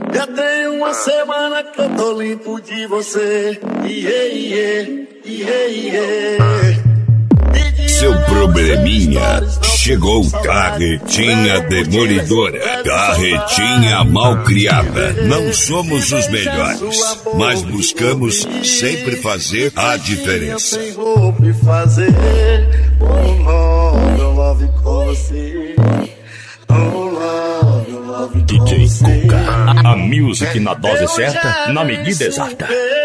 Já tem uma semana que eu tô limpo de você. Seu probleminha chegou. Carretinha demolidora, carretinha malcriada. Não somos os melhores, mas buscamos sempre fazer a diferença. DJ Cuca, a music na dose certa, na medida exata.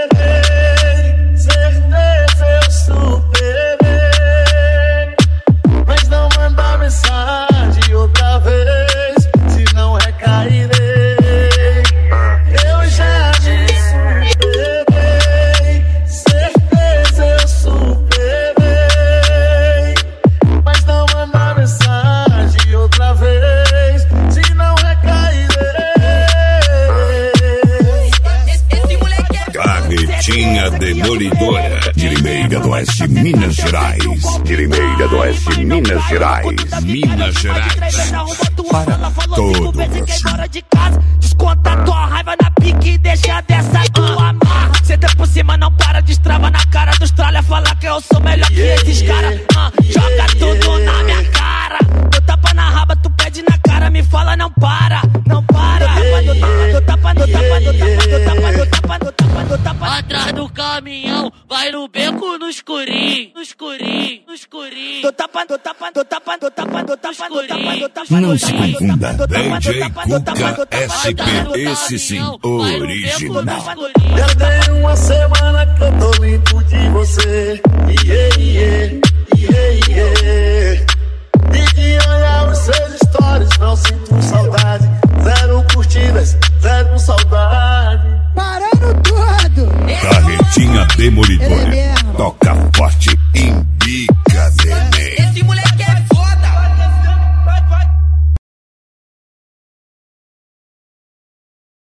Certeza eu superei, mas não manda mensagem outra vez, senão recairei. Eu já te superei, certeza eu superei, mas não manda mensagem outra vez, senão recairei. Carretinha demolidora, de Limeira do Oeste, Minas Gerais. De Limeira do Oeste, Minas Gerais. Minas Gerais. Para todo o Brasil. Desconta tua raiva na pique e deixa dessa tua amarra. Senta por cima, não para, destrava na cara dos tralha. Fala que eu sou melhor que esses caras. Joga tudo na minha cara. Eu tapa na raba, tu pede na cara. Me fala, não para, não para. Do tapa. Atrás do caminhão, vai no beco no escurinho. No escurinho. Do tapa. Não se confunda. DJ Cuca SP, esse sim, original. Já tem uma semana que eu tô limpo de você. E de olhar os seus stories, não sinto saudade. Zero curtidas, zero saudade. Parando tudo. Carretinha demolidora.